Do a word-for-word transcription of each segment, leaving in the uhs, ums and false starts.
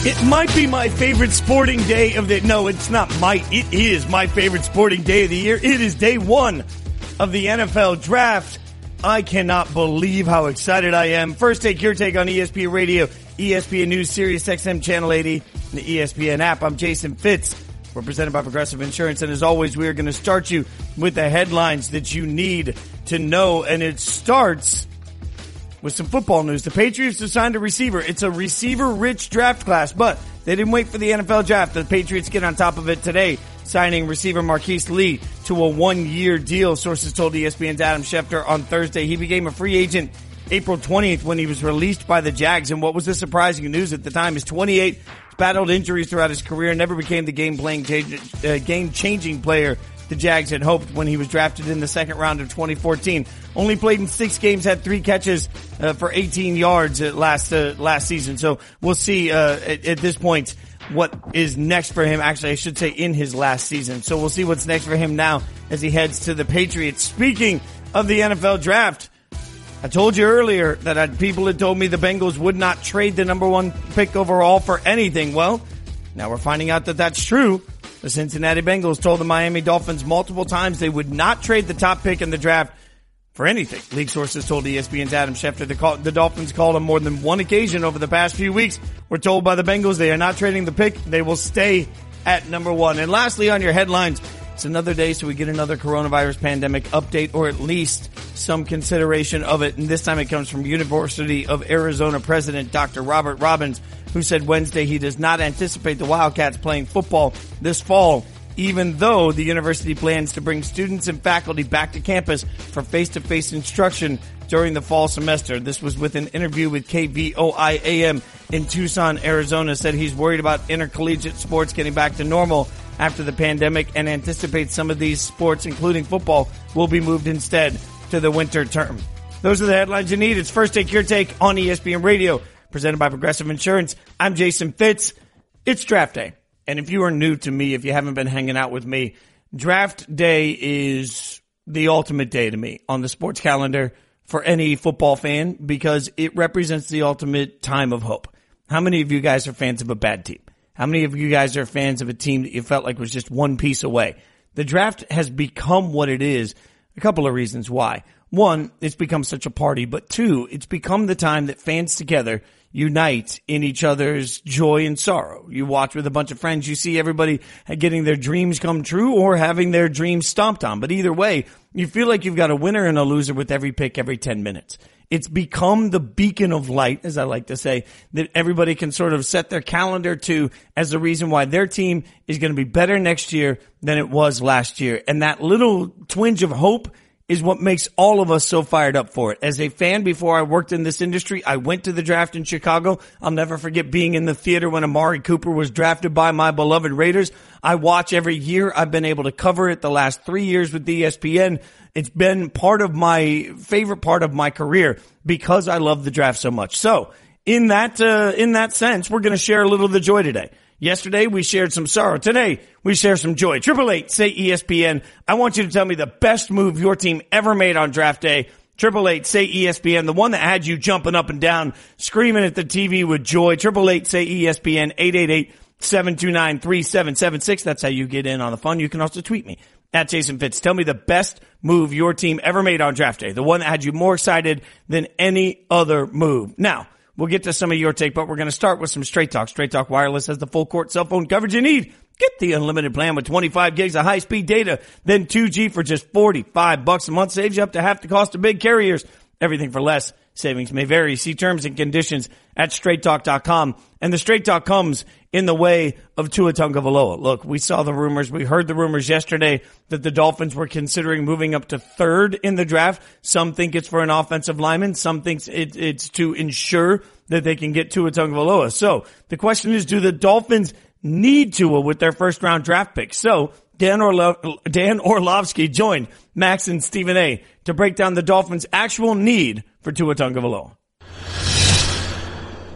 It might be my favorite sporting day of the, no, it's not might, it is my favorite sporting day of the year. It is day one of the N F L draft. I cannot believe how excited I am. First take, your take on E S P N Radio, E S P N News, Sirius X M Channel eighty, and the E S P N app. I'm Jason Fitz. We're presented by Progressive Insurance, and as always, we are going to start you with the headlines that you need to know, and it starts with some football news. The Patriots have signed a receiver. It's a receiver-rich draft class, but they didn't wait for the N F L draft. The Patriots get on top of it today, signing receiver Marquise Lee to a one-year deal. Sources told E S P N's Adam Schefter on Thursday. He became a free agent April twentieth when he was released by the Jags. And what was the surprising news at the time is twenty-eight, battled injuries throughout his career, never became the game-playing, uh, game-changing player the Jags had hoped when he was drafted in the second round of twenty fourteen. Only played in six games, had three catches uh, for eighteen yards uh, last uh, last season. So we'll see uh, at, at this point what is next for him. Actually, I should say in his last season. So we'll see what's next for him now as he heads to the Patriots. Speaking of the N F L draft, I told you earlier that I, people had told me the Bengals would not trade the number one pick overall for anything. Well, now we're finding out that that's true. The Cincinnati Bengals told the Miami Dolphins multiple times they would not trade the top pick in the draft for anything. League sources told E S P N's Adam Schefter the, call, the Dolphins called on more than one occasion over the past few weeks. We're told by the Bengals they are not trading the pick. They will stay at number one. And lastly, on your headlines, it's another day, so we get another coronavirus pandemic update, or at least some consideration of it. And this time it comes from University of Arizona President Doctor Robert Robbins, who said Wednesday he does not anticipate the Wildcats playing football this fall, even though the university plans to bring students and faculty back to campus for face-to-face instruction during the fall semester. This was with an interview with K V O I A M in Tucson, Arizona. Said he's worried about intercollegiate sports getting back to normal after the pandemic and anticipates some of these sports, including football, will be moved instead to the winter term. Those are the headlines you need. It's First Take, Your Take on E S P N Radio, presented by Progressive Insurance. I'm Jason Fitz. It's draft day. And if you are new to me, if you haven't been hanging out with me, draft day is the ultimate day to me on the sports calendar for any football fan, because it represents the ultimate time of hope. How many of you guys are fans of a bad team? How many of you guys are fans of a team that you felt like was just one piece away? The draft has become what it is. A couple of reasons why. One, it's become such a party, but two, it's become the time that fans together unite in each other's joy and sorrow. You watch with a bunch of friends, you see everybody getting their dreams come true or having their dreams stomped on. But either way, you feel like you've got a winner and a loser with every pick every ten minutes. It's become the beacon of light, as I like to say, that everybody can sort of set their calendar to as the reason why their team is going to be better next year than it was last year. And that little twinge of hope is what makes all of us so fired up for it. As a fan, before I worked in this industry, I went to the draft in Chicago. I'll never forget being in the theater when Amari Cooper was drafted by my beloved Raiders. I watch every year. I've been able to cover it the last three years with E S P N. It's been part of my favorite part of my career because I love the draft so much. So in that, uh, in that sense, we're going to share a little of the joy today. Yesterday, we shared some sorrow. Today, we share some joy. Triple eight, say E S P N. I want you to tell me the best move your team ever made on draft day. Triple eight, say E S P N. The one that had you jumping up and down, screaming at the T V with joy. Triple eight, say E S P N. eight eight eight, seven two nine, three seven seven six. That's how you get in on the fun. You can also tweet me at Jason Fitz. Tell me the best move your team ever made on draft day. The one that had you more excited than any other move. Now, we'll get to some of your take, but we're going to start with some Straight Talk. Straight Talk Wireless has the full court cell phone coverage you need. Get the unlimited plan with twenty-five gigs of high-speed data, then two G for just forty-five bucks a month. Saves you up to half the cost of big carriers. Everything for less. Savings may vary. See terms and conditions at straight talk dot com. And the Straight Talk comes in the way of Tua Tagovailoa. Look, we saw the rumors. We heard the rumors yesterday that the Dolphins were considering moving up to third in the draft. Some think it's for an offensive lineman. Some think it, it's to ensure that they can get Tua Tagovailoa. So the question is, do the Dolphins need Tua with their first round draft pick? So Dan, Orlo- Dan Orlovsky joined Max and Stephen A. to break down the Dolphins' actual need for Tua Tagovailoa.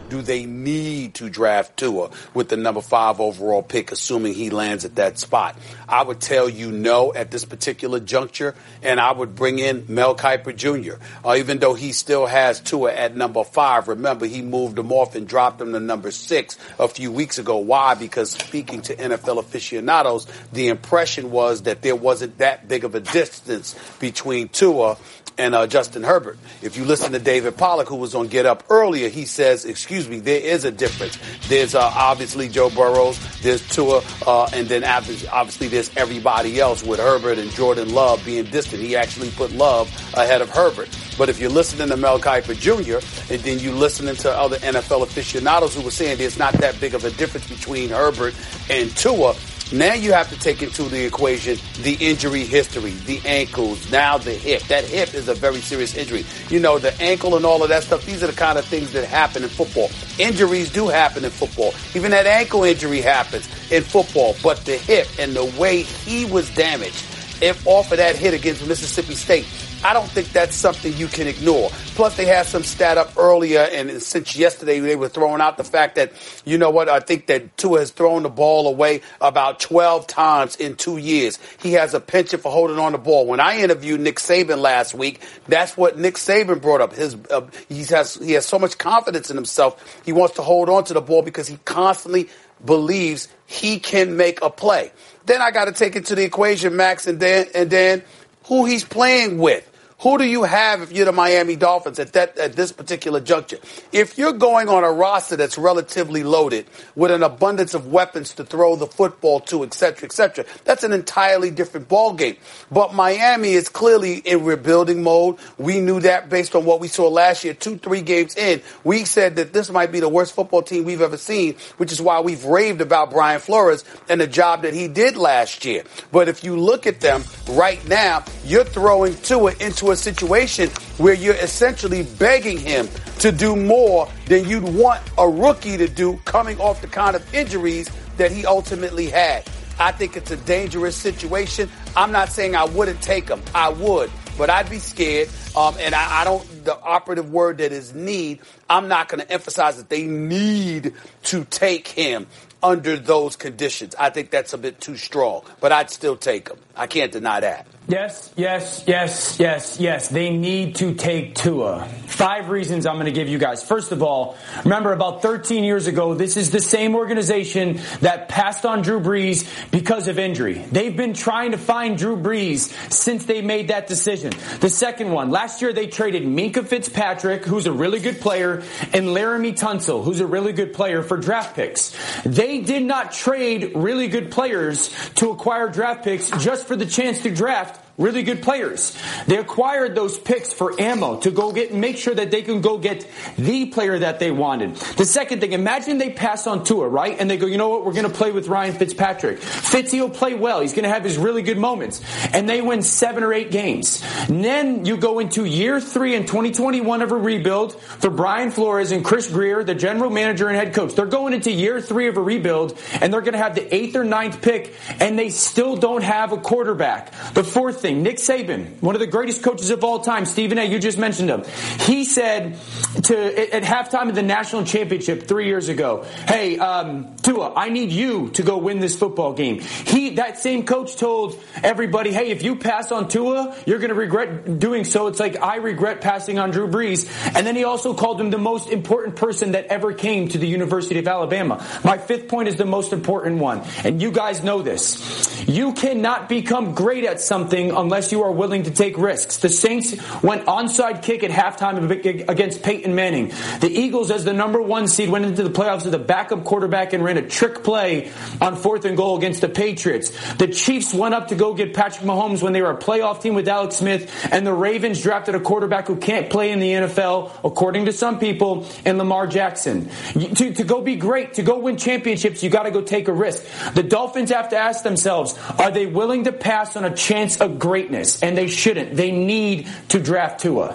do they need to draft Tua with the number five overall pick, assuming he lands at that spot? I would tell you no at this particular juncture, and I would bring in Mel Kiper Junior Uh, even though he still has Tua at number five. Remember, he moved him off and dropped him to number six a few weeks ago. Why? Because speaking to N F L aficionados, the impression was that there wasn't that big of a distance between Tua and uh, Justin Herbert. If you listen to David Pollack, who was on Get Up earlier, he says, excuse me, there is a difference. There's uh, obviously Joe Burrows, there's Tua, uh, and then obviously there's everybody else with Herbert and Jordan Love being distant. He actually put Love ahead of Herbert. But if you're listening to Mel Kiper Junior and then you're listening to other N F L aficionados who were saying there's not that big of a difference between Herbert and Tua, now you have to take into the equation the injury history, the ankles, now the hip. That hip is a very serious injury. You know, the ankle and all of that stuff, these are the kind of things that happen in football. Injuries do happen in football. Even that ankle injury happens in football. But the hip and the way he was damaged if off of that hit against Mississippi State, I don't think that's something you can ignore. Plus, they had some stat up earlier, and since yesterday they were throwing out the fact that, you know what, I think that Tua has thrown the ball away about twelve times in two years. He has a penchant for holding on the ball. When I interviewed Nick Saban last week, that's what Nick Saban brought up. His uh, he has he has so much confidence in himself. He wants to hold on to the ball because he constantly believes he can make a play. Then I got to take into the equation, Max and Dan, and Dan, who he's playing with. Who do you have if you're the Miami Dolphins at that at this particular juncture? If you're going on a roster that's relatively loaded with an abundance of weapons to throw the football to, et cetera, et cetera, that's an entirely different ballgame. But Miami is clearly in rebuilding mode. We knew that based on what we saw last year, two, three games in. We said that this might be the worst football team we've ever seen, which is why we've raved about Brian Flores and the job that he did last year. But if you look at them right now, you're throwing Tua into a situation where you're essentially begging him to do more than you'd want a rookie to do coming off the kind of injuries that he ultimately had. I think it's a dangerous situation. I'm not saying I wouldn't take him. I would, but I'd be scared. Um, and I, I don't, the operative word that is need, I'm not going to emphasize that they need to take him under those conditions. I think that's a bit too strong, but I'd still take him. I can't deny that. Yes, yes, yes, yes, yes. They need to take Tua. Five reasons I'm going to give you guys. First of all, remember about thirteen years ago, this is the same organization that passed on Drew Brees because of injury. They've been trying to find Drew Brees since they made that decision. The second one, last year they traded Minkah Fitzpatrick, who's a really good player, and Laramie Tunsil, who's a really good player, for draft picks. They did not trade really good players to acquire draft picks just for the chance to draft really good players. They acquired those picks for ammo to go get, make sure that they can go get the player that they wanted. The second thing, imagine they pass on Tua, right? And they go, you know what? We're going to play with Ryan Fitzpatrick. Fitzy will play well. He's going to have his really good moments. And they win seven or eight games. And then you go into year three in twenty twenty-one of a rebuild for Brian Flores and Chris Greer, the general manager and head coach. They're going into year three of a rebuild, and they're going to have the eighth or ninth pick, and they still don't have a quarterback. The fourth thing, Nick Saban, one of the greatest coaches of all time, Stephen A., you just mentioned him. He said to at halftime of the national championship three years ago, hey, um, Tua, I need you to go win this football game. He, that same coach told everybody, hey, if you pass on Tua, you're going to regret doing so. It's like I regret passing on Drew Brees. And then he also called him the most important person that ever came to the University of Alabama. My fifth point is the most important one. And you guys know this. You cannot become great at something unless you are willing to take risks. The Saints went onside kick at halftime against Peyton Manning. The Eagles, as the number one seed, went into the playoffs with a backup quarterback and ran a trick play on fourth and goal against the Patriots. The Chiefs went up to go get Patrick Mahomes when they were a playoff team with Alex Smith, and the Ravens drafted a quarterback who can't play in the N F L, according to some people, in Lamar Jackson. To, to go be great, to go win championships, you got to go take a risk. The Dolphins have to ask themselves, are they willing to pass on a chance of greatness? And they shouldn't. They need to draft Tua.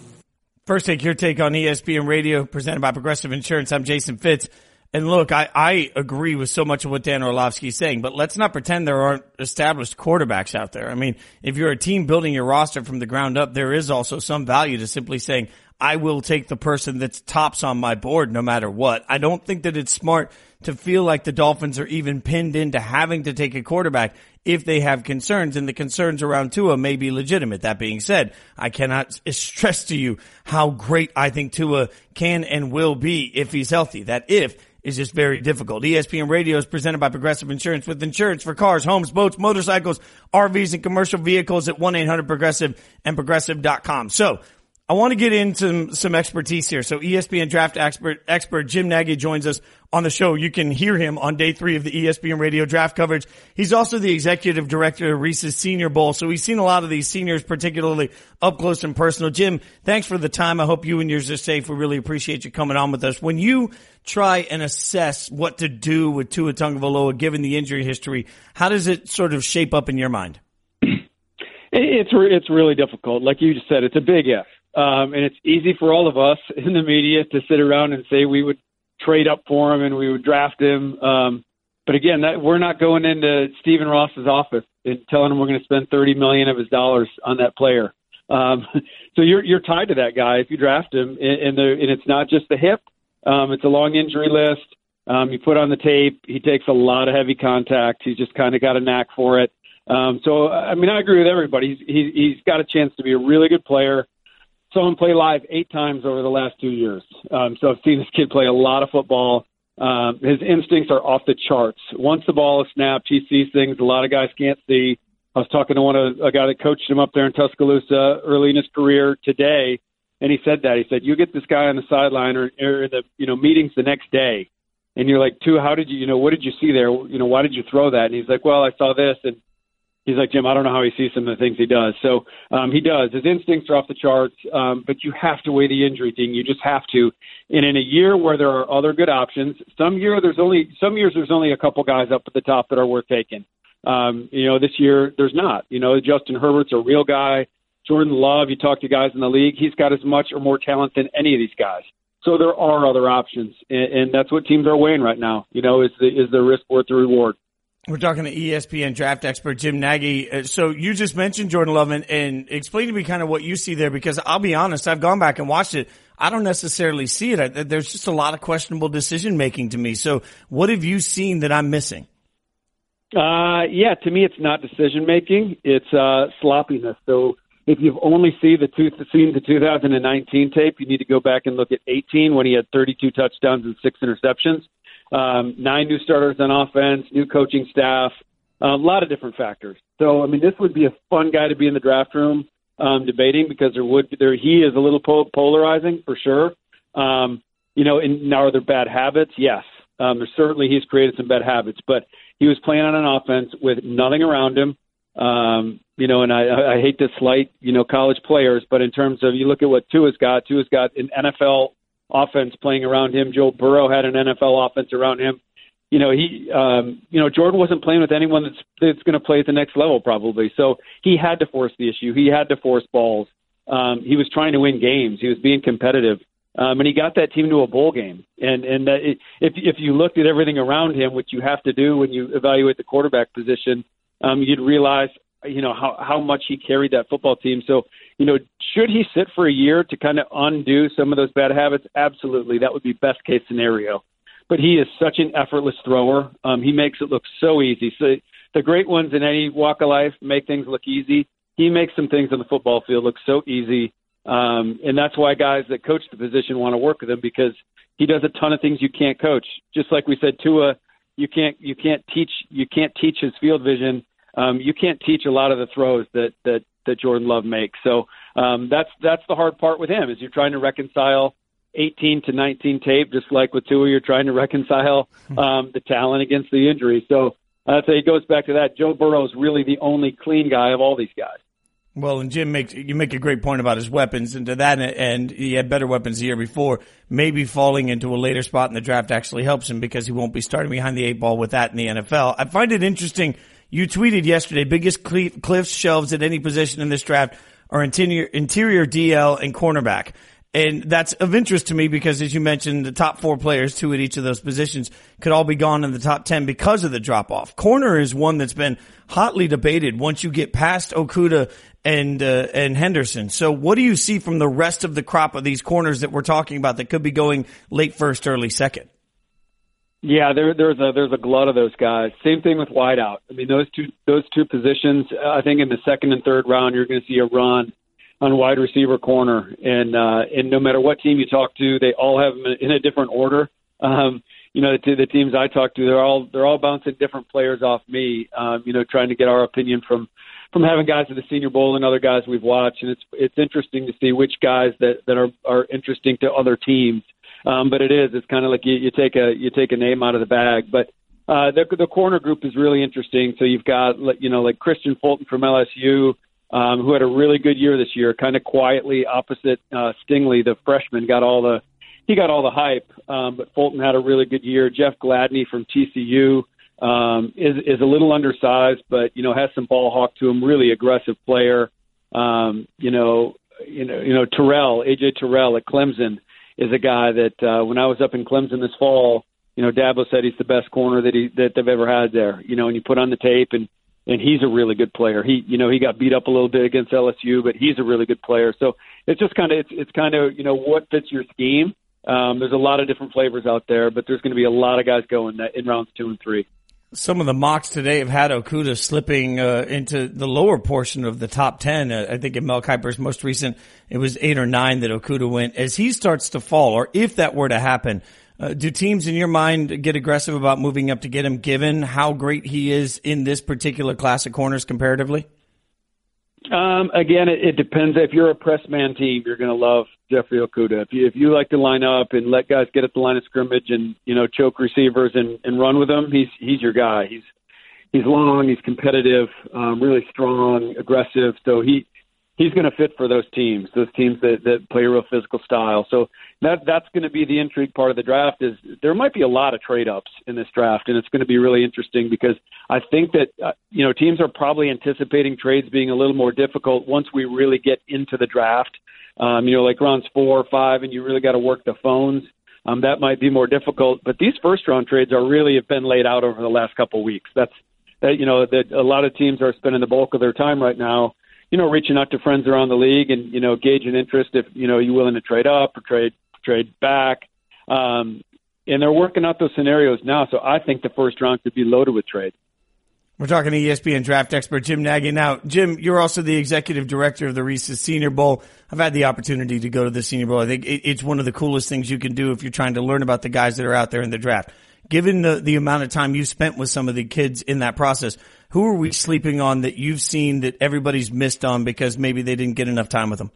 First Take, your take on E S P N Radio, presented by Progressive Insurance. I'm Jason Fitz. And look, I, I agree with so much of what Dan Orlovsky is saying, but let's not pretend there aren't established quarterbacks out there. I mean, if you're a team building your roster from the ground up, there is also some value to simply saying, I will take the person that's tops on my board no matter what. I don't think that it's smart to feel like the Dolphins are even pinned into having to take a quarterback if they have concerns, and the concerns around Tua may be legitimate. That being said, I cannot stress to you how great I think Tua can and will be if he's healthy. That if is just very difficult. E S P N Radio is presented by Progressive Insurance, with insurance for cars, homes, boats, motorcycles, R Vs, and commercial vehicles at one eight hundred progressive and progressive dot com. So, I want to get into some expertise here. So E S P N draft expert, expert Jim Nagy joins us on the show. You can hear him on day three of the E S P N Radio draft coverage. He's also the executive director of Reese's Senior Bowl. So he's seen a lot of these seniors, particularly up close and personal. Jim, thanks for the time. I hope you and yours are safe. We really appreciate you coming on with us. When you try and assess what to do with Tua Tagovailoa, given the injury history, how does it sort of shape up in your mind? It's, it's really difficult. Like you just said, it's a big if. Um, and it's easy for all of us in the media to sit around and say we would trade up for him and we would draft him. Um, but again, that, we're not going into Stephen Ross's office and telling him we're going to spend thirty million dollars of his dollars on that player. Um, so you're you're tied to that guy if you draft him, and, and, the, and it's not just the hip. Um, it's a long injury list. Um, you put on the tape. He takes a lot of heavy contact. He's just kind of got a knack for it. Um, so I mean, I agree with everybody. He's he, he's got a chance to be a really good player. Saw him play live eight times over the last two years. Um, so I've seen this kid play a lot of football. Um, his instincts are off the charts. Once the ball is snapped, he sees things a lot of guys can't see. I was talking to one of a guy that coached him up there in Tuscaloosa early in his career today, and he said that. He said, you get this guy on the sideline or, or in the you know meetings the next day, and you're like, Tua, how did you, you know, what did you see there? You know, why did you throw that? And he's like, well, I saw this, and he's like, Jim, I don't know how he sees some of the things he does. So um, he does. His instincts are off the charts, um, but you have to weigh the injury thing. You just have to. And in a year where there are other good options, some year there's only some years there's only a couple guys up at the top that are worth taking. Um, you know, this year there's not. You know, Justin Herbert's a real guy. Jordan Love, you talk to guys in the league, he's got as much or more talent than any of these guys. So there are other options, and, and that's what teams are weighing right now. You know, is the is the risk worth the reward? We're talking to E S P N draft expert Jim Nagy. So you just mentioned Jordan Love, and, and explain to me kind of what you see there, because I'll be honest, I've gone back and watched it. I don't necessarily see it. I, there's just a lot of questionable decision making to me. So what have you seen that I'm missing? Uh, yeah, to me, it's not decision making. It's uh, sloppiness. So if you've only seen the, two, seen the two thousand nineteen tape, you need to go back and look at eighteen when he had thirty-two touchdowns and six interceptions. Um, nine new starters on offense, new coaching staff, uh, a lot of different factors. So, I mean, this would be a fun guy to be in the draft room um, debating, because there would there he is a little pol- polarizing for sure. Um, you know, and now are there bad habits? Yes, um, there's certainly he's created some bad habits, but he was playing on an offense with nothing around him. Um, you know, and I, I hate to slight you know college players, but in terms of you look at what Tua's got, Tua's got an N F L offense playing around him. Joe Burrow had an N F L offense around him. You know, he, um, you know, Jordan wasn't playing with anyone that's that's going to play at the next level probably. So he had to force the issue. He had to force balls. Um, he was trying to win games. He was being competitive, um, and he got that team to a bowl game. And and uh, it, if if you looked at everything around him, which you have to do when you evaluate the quarterback position, um, you'd realize, you know, how, how much he carried that football team. So, you know, should he sit for a year to kind of undo some of those bad habits? Absolutely. That would be best case scenario. But he is such an effortless thrower. Um, he makes it look so easy. So the great ones in any walk of life make things look easy. He makes some things on the football field look so easy. Um, and that's why guys that coach the position want to work with him, because he does a ton of things you can't coach. Just like we said, Tua, you can't, you can't teach, you can't teach his field vision. Um, you can't teach a lot of the throws that, that, that Jordan Love makes. So um, that's that's the hard part with him, is you're trying to reconcile eighteen to nineteen tape, just like with Tua, you're trying to reconcile um, the talent against the injury. So I'd say it goes back to that. Joe Burrow is really the only clean guy of all these guys. Well, and Jim, makes you make a great point about his weapons, and to that end, he had better weapons the year before. Maybe falling into a later spot in the draft actually helps him, because he won't be starting behind the eight ball with that in the N F L. I find it interesting. You tweeted yesterday, biggest cliffs, shelves at any position in this draft are interior, interior D L and cornerback. And that's of interest to me because, as you mentioned, the top four players, two at each of those positions, could all be gone in the top ten because of the drop-off. Corner is one that's been hotly debated once you get past Okudah and uh, and Henderson. So what do you see from the rest of the crop of these corners that we're talking about that could be going late first, early second? Yeah, there, there's a there's a glut of those guys. Same thing with wideout. I mean, those two those two positions. I think in the second and third round, you're going to see a run on wide receiver, corner, and uh, and no matter what team you talk to, they all have them in a different order. Um, you know, the, the teams I talk to, they're all they're all bouncing different players off me. Um, you know, trying to get our opinion from from having guys at the Senior Bowl and other guys we've watched, and it's it's interesting to see which guys that that are are interesting to other teams. Um, but it is it's kind of like you, you take a you take a name out of the bag, but. Uh, the, the corner group is really interesting. So you've got, you know, like Christian Fulton from L S U, um, who had a really good year this year, kind of quietly opposite uh, Stingley, the freshman, got all the he got all the hype. Um, but Fulton had a really good year. Jeff Gladney from T C U um, is is a little undersized, but you know has some ball hawk to him. Really aggressive player. Um, you know, you know, you know Terrell, A J Terrell at Clemson is a guy that uh, when I was up in Clemson this fall. You know, Dabo said he's the best corner that he that they've ever had there. You know, and you put on the tape, and and he's a really good player. He, you know, he got beat up a little bit against L S U, but he's a really good player. So it's just kind of it's it's kind of you know what fits your scheme. Um, there's a lot of different flavors out there, but there's going to be a lot of guys going in rounds two and three. Some of the mocks today have had Okudah slipping uh, into the lower portion of the top ten. Uh, I think in Mel Kiper's most recent, it was eight or nine that Okudah went. As he starts to fall, or if that were to happen. Uh, do teams in your mind get aggressive about moving up to get him, given how great he is in this particular class of corners comparatively? Um, again, it, it depends. If you're a press man team, you're going to love Jeffrey Okudah. If you, if you like to line up and let guys get at the line of scrimmage and, you know, choke receivers and, and run with them, he's he's your guy. He's he's long, he's competitive, um, really strong, aggressive. So he he's going to fit for those teams, those teams that, that play a real physical style. So that that's going to be the intrigue part of the draft. Is there might be a lot of trade ups in this draft, and it's going to be really interesting because I think that uh, you know teams are probably anticipating trades being a little more difficult once we really get into the draft. Um, you know, like rounds four or five, and you really got to work the phones. Um, that might be more difficult. But these first round trades are really have been laid out over the last couple of weeks. That's that you know that a lot of teams are spending the bulk of their time right now. You know, reaching out to friends around the league and, you know, gauging interest if, you know, you're willing to trade up or trade trade back. Um, and they're working out those scenarios now. So I think the first round could be loaded with trade. We're talking to E S P N draft expert Jim Nagy. Now, Jim, you're also the executive director of the Reese's Senior Bowl. I've had the opportunity to go to the Senior Bowl. I think it's one of the coolest things you can do if you're trying to learn about the guys that are out there in the draft. Given the, the amount of time you spent with some of the kids in that process, who are we sleeping on that you've seen that everybody's missed on because maybe they didn't get enough time with them?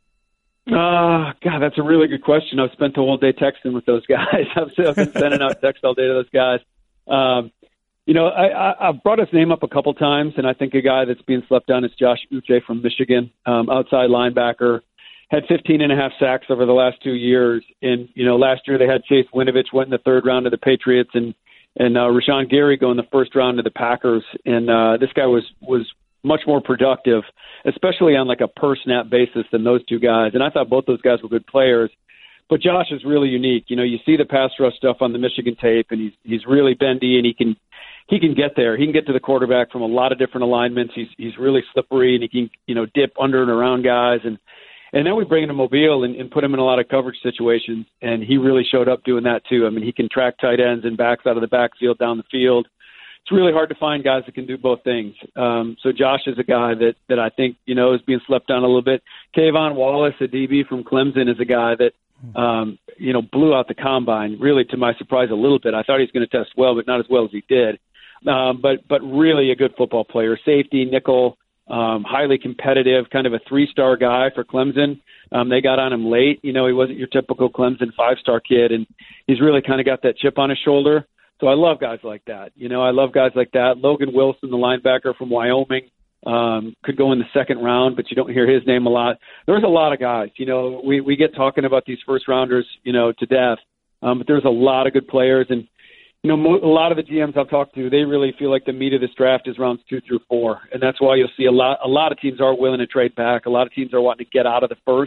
Uh, God, that's a really good question. I've spent the whole day texting with those guys. I've, I've been sending out texts all day to those guys. Um, you know, I, I, I've brought his name up a couple times, and I think a guy that's being slept on is Josh Uche from Michigan, um, outside linebacker. Had fifteen and a half sacks over the last two years. And, you know, last year they had Chase Winovich went in the third round of the Patriots and, and, uh, Rashawn Gary go in the first round of the Packers. And, uh, this guy was, was much more productive, especially on like a per snap basis than those two guys. And I thought both those guys were good players, but Josh is really unique. You know, you see the pass rush stuff on the Michigan tape and he's, he's really bendy and he can, he can get there. He can get to the quarterback from a lot of different alignments. He's, he's really slippery and he can, you know, dip under and around guys. And, And then we bring him to Mobile and, and put him in a lot of coverage situations, and he really showed up doing that too. I mean, he can track tight ends and backs out of the backfield down the field. It's really hard to find guys that can do both things. Um, so Josh is a guy that, that I think, you know, is being slept on a little bit. Kayvon Wallace, a D B from Clemson, is a guy that, um, you know, blew out the combine, really to my surprise a little bit. I thought he was going to test well, but not as well as he did. Um, but, but really a good football player, safety, nickel, Um, highly competitive, kind of a three-star guy for Clemson. Um, they got on him late. You know, he wasn't your typical Clemson five-star kid, and he's really kind of got that chip on his shoulder. So I love guys like that. You know, I love guys like that. Logan Wilson, the linebacker from Wyoming, um, could go in the second round, but you don't hear his name a lot. There's a lot of guys. You know, we, we get talking about these first-rounders, you know, to death, um, but there's a lot of good players, and you know, mo- a lot of the G Ms I've talked to, they really feel like the meat of this draft is rounds two through four, and that's why you'll see a lot. A lot of teams are willing to trade back. A lot of teams are wanting to get out of the first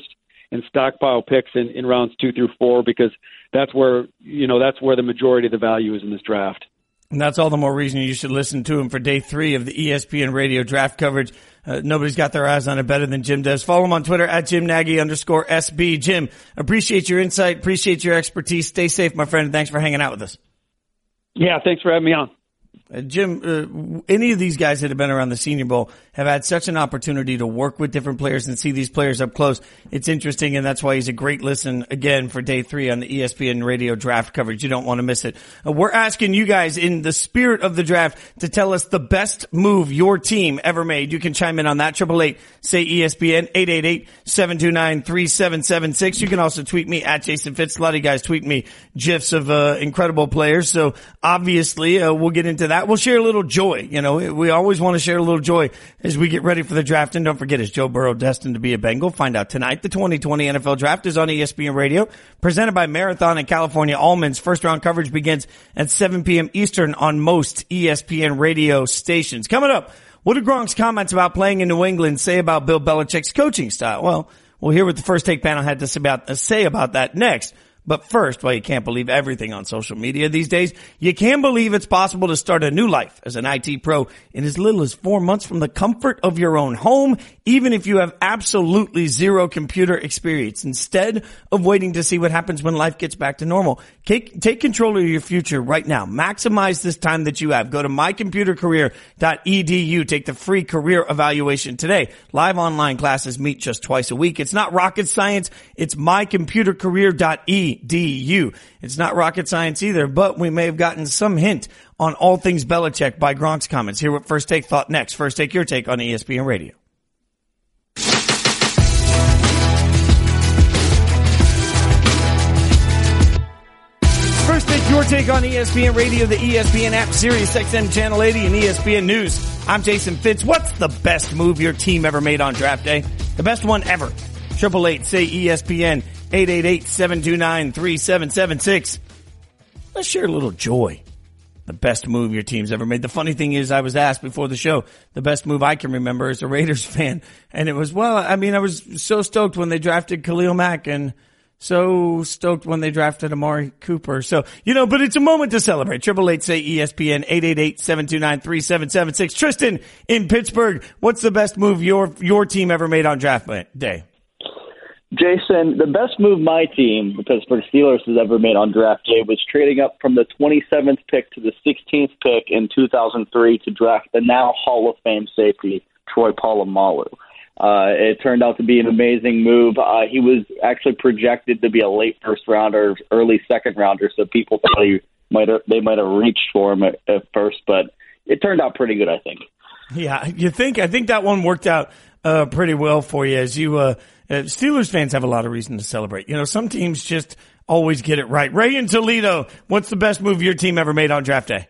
and stockpile picks in, in rounds two through four, because that's where, you know, that's where the majority of the value is in this draft. And that's all the more reason you should listen to him for day three of the E S P N Radio draft coverage. Uh, nobody's got their eyes on it better than Jim does. Follow him on Twitter at Jim Nagy underscore S B. Jim, appreciate your insight, appreciate your expertise. Stay safe, my friend, and thanks for hanging out with us. Yeah, thanks for having me on. Uh, Jim, uh, any of these guys that have been around the Senior Bowl have had such an opportunity to work with different players and see these players up close. It's interesting, and that's why he's a great listen, again, for day three on the E S P N Radio draft coverage. You don't want to miss it. Uh, we're asking you guys, in the spirit of the draft, to tell us the best move your team ever made. You can chime in on that. Triple eight, say E S P N, eight eight eight, seven two nine, three seven seven six. You can also tweet me at Jason Fitz. A lot of you guys tweet me GIFs of uh, incredible players, so obviously uh, we'll get into that. We'll share a little joy. You know, we always want to share a little joy as we get ready for the draft. And don't forget, is Joe Burrow destined to be a Bengal? Find out tonight. The twenty twenty N F L Draft is on E S P N Radio, presented by Marathon and California Almonds. First round coverage begins at seven p.m. Eastern on most E S P N Radio stations. Coming up, what do Gronk's comments about playing in New England say about Bill Belichick's coaching style? Well, we'll hear what the First Take panel had to say about, uh, say about that next. But first, well, you can't believe everything on social media these days. You can believe it's possible to start a new life as an I T pro in as little as four months from the comfort of your own home, even if you have absolutely zero computer experience. Instead of waiting to see what happens when life gets back to normal, take, take control of your future right now. Maximize this time that you have. Go to my computer career dot e d u. Take the free career evaluation today. Live online classes meet just twice a week. It's not rocket science. It's my computer career dot e d u. It's not rocket science either, but we may have gotten some hint on all things Belichick by Gronk's comments. Hear what First Take thought next. First Take, your take on E S P N Radio. First Take, your take on E S P N Radio, the E S P N app, Sirius X M Channel eighty, and E S P N News. I'm Jason Fitz. What's the best move your team ever made on draft day? The best one ever. Triple eight, say E S P N, eight eight eight, seven two nine, three seven seven six. Let's share a little joy. The best move your team's ever made. The funny thing is, I was asked before the show, the best move I can remember as a Raiders fan. And it was, well, I mean, I was so stoked when they drafted Khalil Mack and so stoked when they drafted Amari Cooper. So, you know, but it's a moment to celebrate. Triple eight, say E S P N, eight eight eight, seven two nine, three seven seven six. Tristan in Pittsburgh, what's the best move your, your team ever made on draft day? Jason, the best move my team, the Pittsburgh Steelers, has ever made on draft day was trading up from the twenty-seventh pick to the sixteenth pick in two thousand three to draft the now Hall of Fame safety, Troy Polamalu. Uh, it turned out to be an amazing move. Uh, he was actually projected to be a late first rounder, early second rounder, so people thought he might have, they might have reached for him at, at first, but it turned out pretty good, I think. Yeah, you think? I think that one worked out uh, pretty well for you as you uh, – Uh, Steelers fans have a lot of reason to celebrate. You know, some teams just always get it right. Ray in Toledo, what's the best move your team ever made on draft day?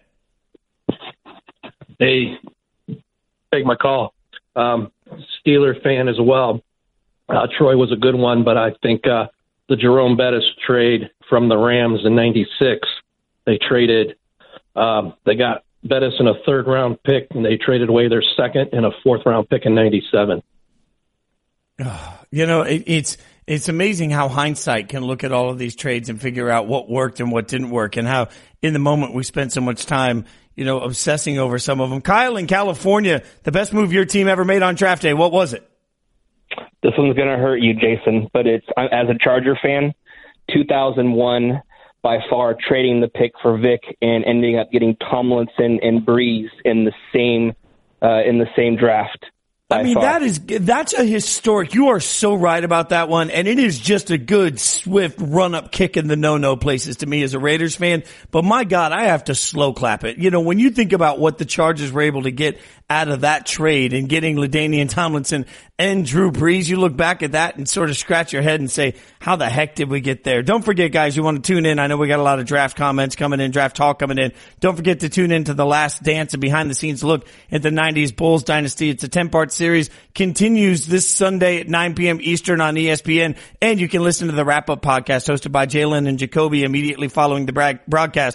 Hey, take my call. Um, Steeler fan as well. Uh, Troy was a good one, but I think uh, the Jerome Bettis trade from the Rams in ninety-six, they traded, um, they got Bettis in a third round pick, and they traded away their second and a fourth round pick in ninety-seven. You know, it, it's it's amazing how hindsight can look at all of these trades and figure out what worked and what didn't work, and how in the moment we spent so much time, you know, obsessing over some of them. Kyle in California, the best move your team ever made on draft day, what was it? This one's going to hurt you, Jason, but it's, as a Charger fan, two thousand one, by far trading the pick for Vic and ending up getting Tomlinson and Breeze in the same uh, in the same draft. I mean, that is, that's a historic, you are so right about that one. And it is just a good, swift run-up kick in the no-no places to me as a Raiders fan. But my God, I have to slow clap it. You know, when you think about what the Chargers were able to get out of that trade and getting LaDainian Tomlinson and Drew Brees, you look back at that and sort of scratch your head and say, how the heck did we get there? Don't forget, guys, you want to tune in. I know we got a lot of draft comments coming in, draft talk coming in. Don't forget to tune in to The Last Dance, a behind-the-scenes look at the nineties Bulls dynasty. It's a ten-part series, continues this Sunday at nine p.m. Eastern on E S P N, and you can listen to the wrap-up podcast hosted by Jalen and Jacoby immediately following the broadcast.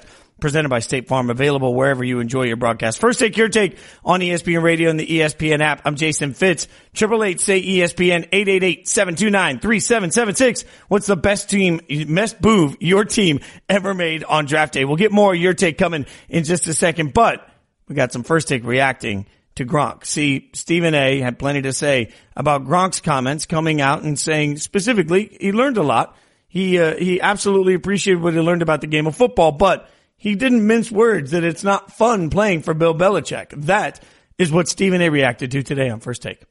presented by State Farm, available wherever you enjoy your broadcast. First Take, Your Take on E S P N Radio and the E S P N app. I'm Jason Fitz. eight eight eight, say E S P N, eight eight eight, seven two nine, three seven seven six. What's the best team, best move your team ever made on draft day? We'll get more of Your Take coming in just a second, but we got some First Take reacting to Gronk. See, Stephen A. had plenty to say about Gronk's comments, coming out and saying specifically he learned a lot. He, uh, he absolutely appreciated what he learned about the game of football, but he didn't mince words that it's not fun playing for Bill Belichick. That is what Stephen A. reacted to today on First Take.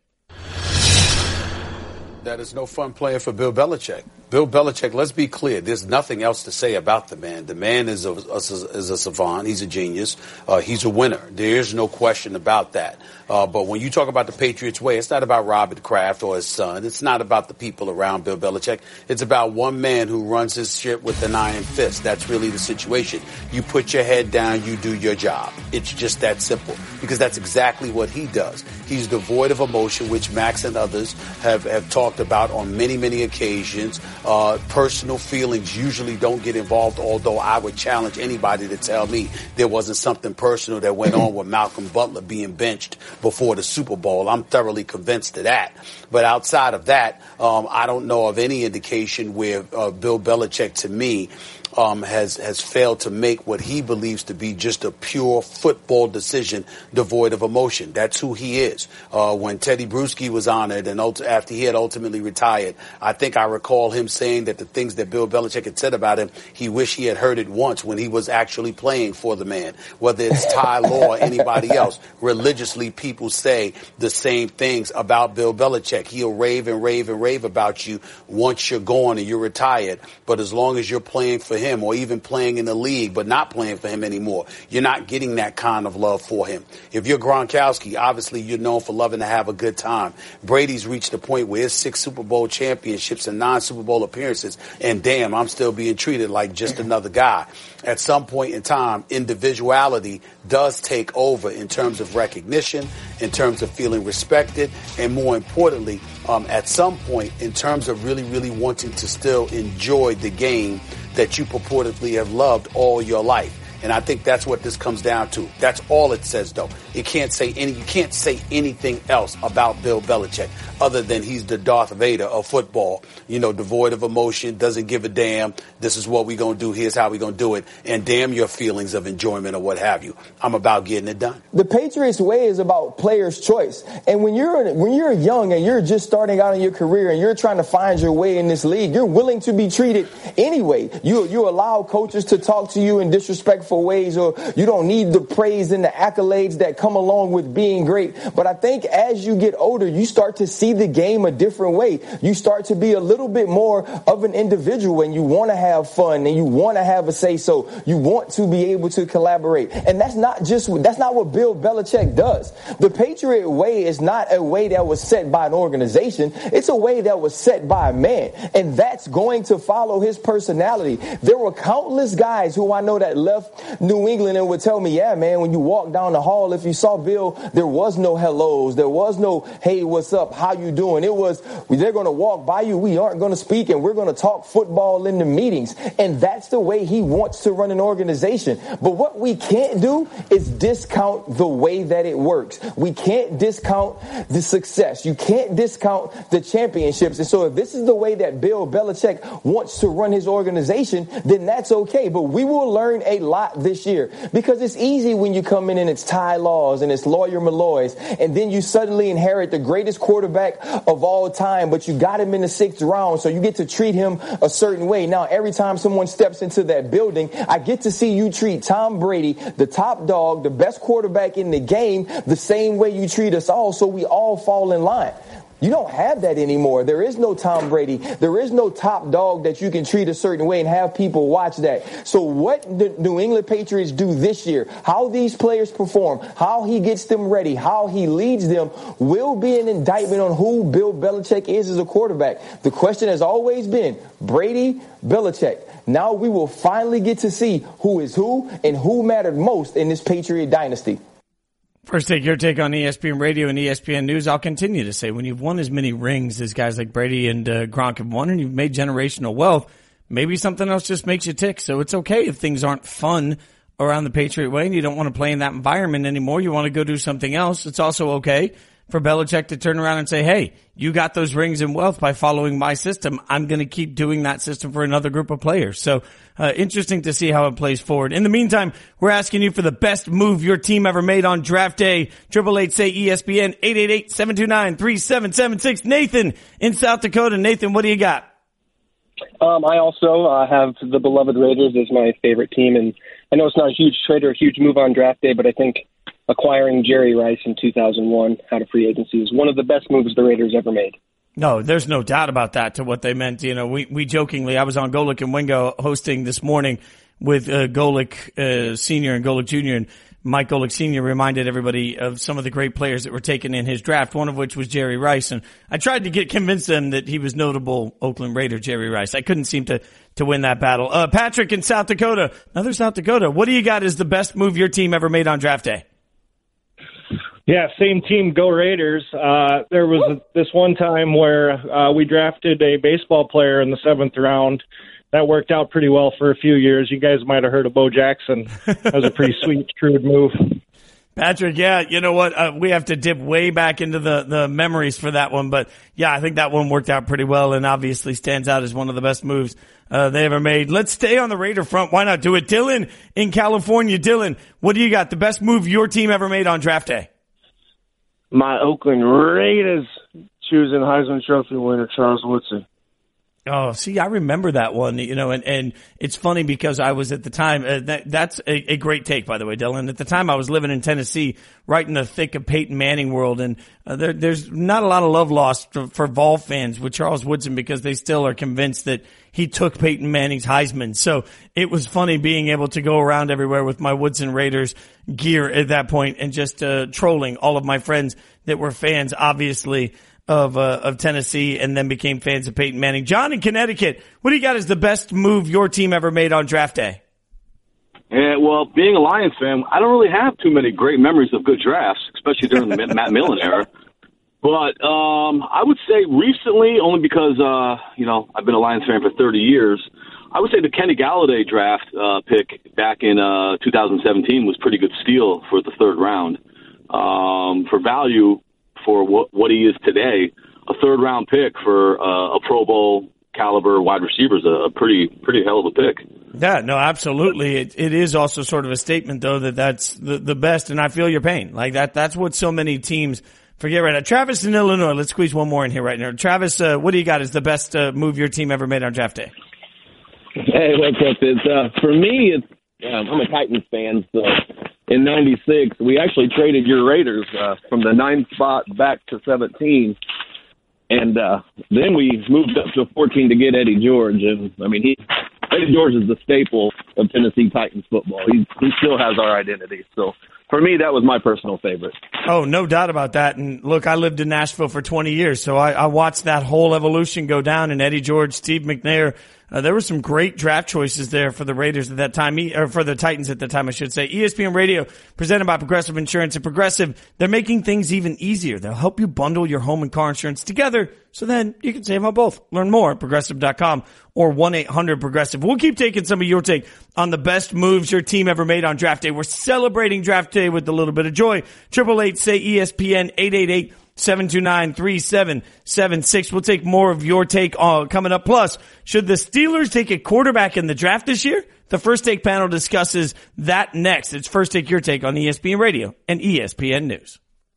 That is no fun playing for Bill Belichick. Bill Belichick, let's be clear, there's nothing else to say about the man. The man is a, is a savant. He's a genius. Uh, he's a winner. There is no question about that. Uh, but when you talk about the Patriots way, it's not about Robert Kraft or his son. It's not about the people around Bill Belichick. It's about one man who runs his ship with an iron fist. That's really the situation. You put your head down, you do your job. It's just that simple, because that's exactly what he does. He's devoid of emotion, which Max and others have, have talked about on many, many occasions. Uh, personal feelings usually don't get involved, although I would challenge anybody to tell me there wasn't something personal that went on with Malcolm Butler being benched before the Super Bowl. I'm thoroughly convinced of that. But outside of that, um, I don't know of any indication where uh, Bill Belichick, to me, Um, has has failed to make what he believes to be just a pure football decision devoid of emotion. That's who he is. Uh, when Teddy Bruschi was honored and ult- after he had ultimately retired, I think I recall him saying that the things that Bill Belichick had said about him, he wished he had heard it once when he was actually playing for the man. Whether it's Ty Law or anybody else, religiously people say the same things about Bill Belichick. He'll rave and rave and rave about you once you're gone and you're retired. But as long as you're playing for him, or even playing in the league but not playing for him anymore, you're not getting that kind of love for him. If you're Gronkowski, obviously you're known for loving to have a good time. Brady's reached a point where his six Super Bowl championships and nine Super Bowl appearances, and damn, I'm still being treated like just another guy. At some point in time, individuality does take over in terms of recognition, in terms of feeling respected, and more importantly, um, at some point in terms of really, really wanting to still enjoy the game that you purportedly have loved all your life. And I think that's what this comes down to. That's all it says, though. It can't say any, you can't say anything else about Bill Belichick other than he's the Darth Vader of football. You know, devoid of emotion, doesn't give a damn. This is what we're going to do. Here's how we're going to do it. And damn your feelings of enjoyment or what have you. I'm about getting it done. The Patriots way is about player's choice. And when you're, when you're young and you're just starting out in your career and you're trying to find your way in this league, you're willing to be treated anyway. You, you allow coaches to talk to you in disrespectful ways, or you don't need the praise and the accolades that come along with being great. But I think as you get older, you start to see the game a different way. You start to be a little bit more of an individual, and you want to have fun and you want to have a say so. You want to be able to collaborate. And that's not just, that's not what Bill Belichick does. The Patriot way is not a way that was set by an organization. It's a way that was set by a man. And that's going to follow his personality. There were countless guys who I know that left New England and would tell me, yeah, man, when you walk down the hall, if you saw Bill, there was no hellos. There was no, hey, what's up? How you doing? It was, they're going to walk by you. We aren't going to speak, and we're going to talk football in the meetings. And that's the way he wants to run an organization. But what we can't do is discount the way that it works. We can't discount the success. You can't discount the championships. And so if this is the way that Bill Belichick wants to run his organization, then that's okay. But we will learn a lot this year, because it's easy when you come in and it's Ty Laws and it's Lawyer Malloy's, and then you suddenly inherit the greatest quarterback of all time, but you got him in the sixth round, so you get to treat him a certain way. Now, every time someone steps into that building, I get to see you treat Tom Brady, the top dog, the best quarterback in the game, the same way you treat us all, so we all fall in line. You don't have that anymore. There is no Tom Brady. There is no top dog that you can treat a certain way and have people watch that. So what the New England Patriots do this year, how these players perform, how he gets them ready, how he leads them, will be an indictment on who Bill Belichick is as a quarterback. The question has always been Brady, Belichick. Now we will finally get to see who is who and who mattered most in this Patriot dynasty. First Take, Your Take on E S P N Radio and E S P N News. I'll continue to say, when you've won as many rings as guys like Brady and uh, Gronk have won, and you've made generational wealth, maybe something else just makes you tick. So it's okay if things aren't fun around the Patriot way and you don't want to play in that environment anymore, you want to go do something else, it's also okay for Belichick to turn around and say, hey, you got those rings and wealth by following my system. I'm going to keep doing that system for another group of players. So uh, interesting to see how it plays forward. In the meantime, we're asking you for the best move your team ever made on draft day. Triple eight say E S P N, eight eight eight, seven two nine, three seven seven six. Nathan in South Dakota. Nathan, what do you got? Um, I also uh, have the beloved Raiders as my favorite team, and I know it's not a huge trade or a huge move on draft day, but I think acquiring Jerry Rice in two thousand one out of free agency is one of the best moves the Raiders ever made. No, there's no doubt about that to what they meant. You know, we, we jokingly, I was on Golick and Wingo hosting this morning with uh, Golick uh, Senior and Golick Junior, and Mike Golick Senior reminded everybody of some of the great players that were taken in his draft, one of which was Jerry Rice. And I tried to get convince them that he was notable Oakland Raider Jerry Rice. I couldn't seem to, to win that battle. Uh, Patrick in South Dakota, another South Dakota. What do you got as the best move your team ever made on draft day? Yeah, same team, go Raiders. Uh, there was a, this one time where uh, we drafted a baseball player in the seventh round. That worked out pretty well for a few years. You guys might have heard of Bo Jackson. That was a pretty sweet, shrewd move. Patrick, yeah, you know what? Uh, we have to dip way back into the, the memories for that one. But, yeah, I think that one worked out pretty well and obviously stands out as one of the best moves uh, they ever made. Let's stay on the Raider front. Why not do it? Dylan in California. Dylan, what do you got? The best move your team ever made on draft day? My Oakland Raiders choosing Heisman Trophy winner Charles Woodson. Oh, see, I remember that one, you know, and, and it's funny because I was at the time, uh, that, that's a, a great take, by the way, Dylan. At the time, I was living in Tennessee, right in the thick of Peyton Manning world, and uh, there, there's not a lot of love lost for, for Vol fans with Charles Woodson because they still are convinced that he took Peyton Manning's Heisman. So it was funny being able to go around everywhere with my Woodson Raiders gear at that point and just uh, trolling all of my friends that were fans, obviously, of uh, of Tennessee and then became fans of Peyton Manning. John in Connecticut, what do you got as the best move your team ever made on draft day? Yeah, well, being a Lions fan, I don't really have too many great memories of good drafts, especially during the Matt Millen era. But um, I would say recently, only because, uh, you know, I've been a Lions fan for thirty years, I would say the Kenny Galladay draft uh, pick back in uh, two thousand seventeen was a pretty good steal for the third round. Um, for value, for what, what he is today, a third-round pick for uh, a Pro Bowl caliber wide receiver is a, a pretty pretty hell of a pick. Yeah, no, absolutely. It, it is also sort of a statement, though, that that's the, the best, and I feel your pain. Like, that. that's what so many teams forget right now. Travis in Illinois, let's squeeze one more in here right now. Travis, uh, what do you got as the best uh, move your team ever made on draft day? Hey, what's up? It's, uh, for me, it's, um, I'm a Titans fan, so in ninety-six, we actually traded your Raiders uh, from the ninth spot back to seventeen. And uh, then we moved up to fourteen to get Eddie George. And, I mean, he Eddie George is the staple of Tennessee Titans football. He, he still has our identity. So, for me, that was my personal favorite. Oh, no doubt about that. And, look, I lived in Nashville for twenty years, so I, I watched that whole evolution go down. And Eddie George, Steve McNair, Uh, there were some great draft choices there for the Raiders at that time, or for the Titans at the time, I should say. E S P N Radio, presented by Progressive Insurance. And Progressive, they're making things even easier. They'll help you bundle your home and car insurance together, so then you can save on both. Learn more at Progressive dot com or one eight hundred Progressive. We'll keep taking some of your take on the best moves your team ever made on draft day. We're celebrating draft day with a little bit of joy. Triple eight say E S P N, eight eight eight seven two nine, three seven seven six. We'll take more of your take uh, coming up. Plus, should the Steelers take a quarterback in the draft this year? The First Take panel discusses that next. It's First Take Your Take on E S P N Radio and E S P N News.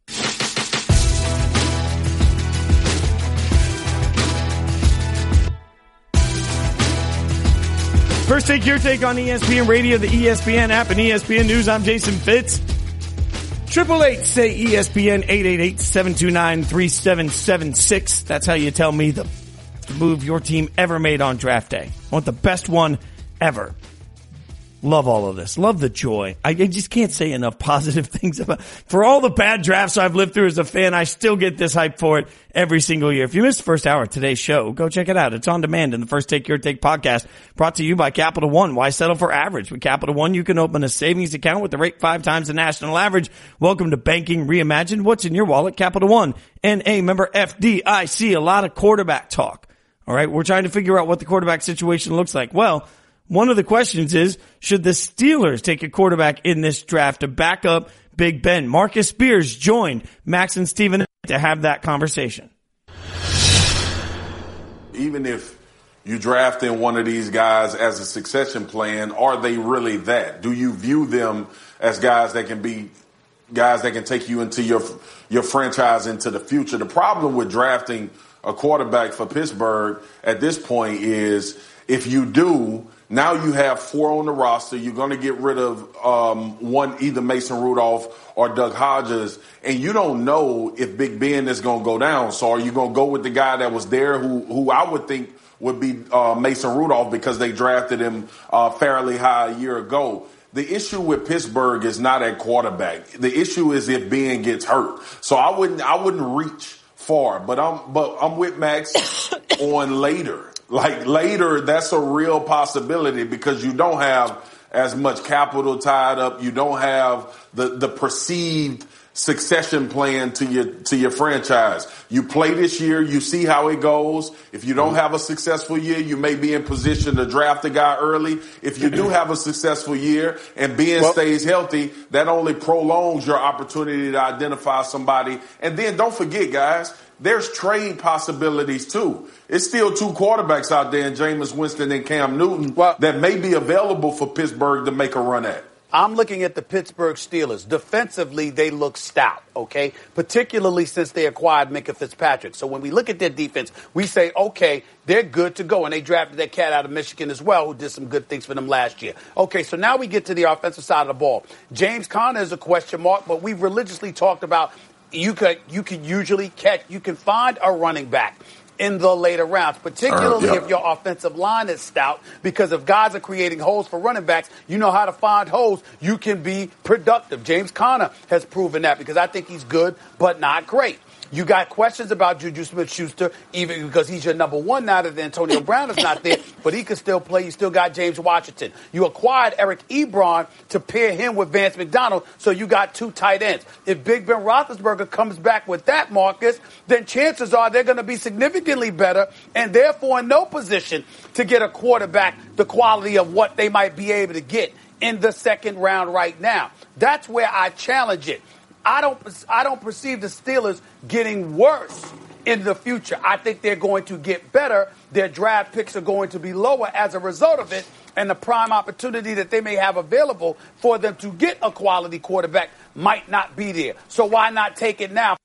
First Take Your Take on E S P N Radio, the E S P N app, and E S P N News. I'm Jason Fitz. Triple eight say E S P N, eight eight eight seven two nine three seven seven six. That's how you tell me the move your team ever made on draft day. I want the best one ever. Love all of this. Love the joy. I just can't say enough positive things about, for all the bad drafts I've lived through as a fan, I still get this hype for it every single year. If you missed the first hour of today's show, go check it out. It's on demand in the First Take Your Take podcast, brought to you by Capital One. Why settle for average? With Capital One, you can open a savings account with the rate five times the national average. Welcome to Banking Reimagined. What's in your wallet? Capital One. N A member F D I C. A lot of quarterback talk. All right. We're trying to figure out what the quarterback situation looks like. Well, One of the questions is, should the Steelers take a quarterback in this draft to back up Big Ben? Marcus Spears joined Max and Steven to have that conversation. Even if you draft in one of these guys as a succession plan, are they really that? Do you view them as guys that can be guys that can take you into your your franchise into the future? The problem with drafting a quarterback for Pittsburgh at this point is if you do, now you have four on the roster. You're going to get rid of um, one, either Mason Rudolph or Doug Hodges, and you don't know if Big Ben is going to go down. So are you going to go with the guy that was there who, who I would think would be uh, Mason Rudolph because they drafted him uh, fairly high a year ago? The issue with Pittsburgh is not at quarterback. The issue is if Ben gets hurt. So I wouldn't I wouldn't reach far, but I'm but I'm with Max on later. Like later, that's a real possibility because you don't have as much capital tied up. You don't have the, the perceived succession plan to your to your franchise. You play this year, you see how it goes. If you don't have a successful year, you may be in position to draft a guy early. If you do have a successful year and Ben well, stays healthy, that only prolongs your opportunity to identify somebody. And then don't forget, guys, there's trade possibilities too. It's still two quarterbacks out there in Jameis Winston and Cam Newton well, that may be available for Pittsburgh to make a run at. I'm looking at the Pittsburgh Steelers. Defensively, they look stout, okay, particularly since they acquired Minkah Fitzpatrick. So when we look at their defense, we say, okay, they're good to go. And they drafted that cat out of Michigan as well, who did some good things for them last year. Okay, so now we get to the offensive side of the ball. James Conner is a question mark, but we've religiously talked about you could you could usually catch, you can find a running back in the later rounds, particularly uh, yeah. if your offensive line is stout, because if guys are creating holes for running backs, you know how to find holes. You can be productive. James Conner has proven that because I think he's good, but not great. You got questions about Juju Smith-Schuster, even because he's your number one now that Antonio Brown is not there, but he can still play. You still got James Washington. You acquired Eric Ebron to pair him with Vance McDonald, so you got two tight ends. If Big Ben Roethlisberger comes back with that, Marcus, then chances are they're going to be significantly better and therefore in no position to get a quarterback the quality of what they might be able to get in the second round right now. That's where I challenge it. I don't I don't perceive the Steelers getting worse in the future. I think they're going to get better. Their draft picks are going to be lower as a result of it, and the prime opportunity that they may have available for them to get a quality quarterback might not be there. So why not take it now?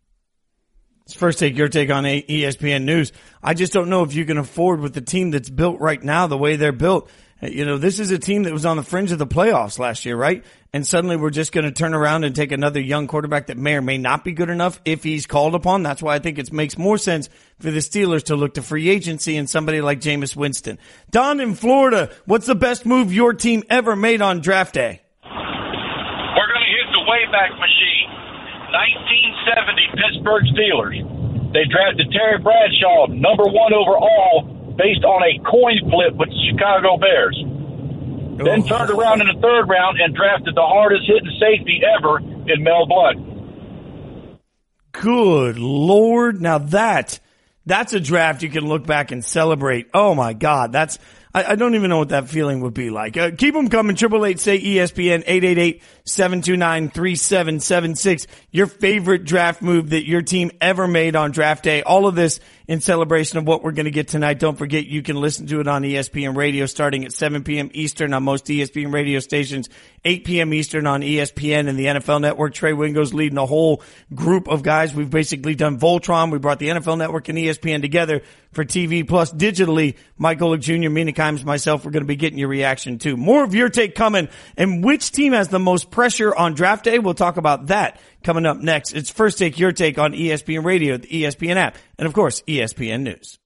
First take, your take on E S P N News. I just don't know if you can afford with the team that's built right now the way they're built. You know, this is a team that was on the fringe of the playoffs last year, right? And suddenly we're just going to turn around and take another young quarterback that may or may not be good enough if he's called upon. That's why I think it makes more sense for the Steelers to look to free agency and somebody like Jameis Winston. Don in Florida, what's the best move your team ever made on draft day? We're going to hit the Wayback Machine. nineteen seventy Pittsburgh Steelers. They drafted Terry Bradshaw, number one overall, based on a coin flip with the Chicago Bears. Oh. Then turned around in the third round and drafted the hardest hitting safety ever in Mel Blount. Good Lord. Now that, that's a draft you can look back and celebrate. Oh my God. That's, I, I don't even know what that feeling would be like. Uh, keep them coming. Triple eight say E S P N, eight eight eight, seven two nine, three seven seven six. Your favorite draft move that your team ever made on draft day. All of this in celebration of what we're going to get tonight. Don't forget you can listen to it on E S P N Radio starting at seven p.m. Eastern on most E S P N radio stations, eight p.m. Eastern on E S P N and the N F L Network. Trey Wingo's leading a whole group of guys. We've basically done Voltron. We brought the N F L Network and E S P N together for T V plus digitally. Mike Golick Junior, Mina Kimes, myself, we're going to be getting your reaction too. More of your take coming. And which team has the most pressure on draft day? We'll talk about that coming up next. It's First Take Your Take on E S P N Radio, the E S P N app, and of course, E S P N News.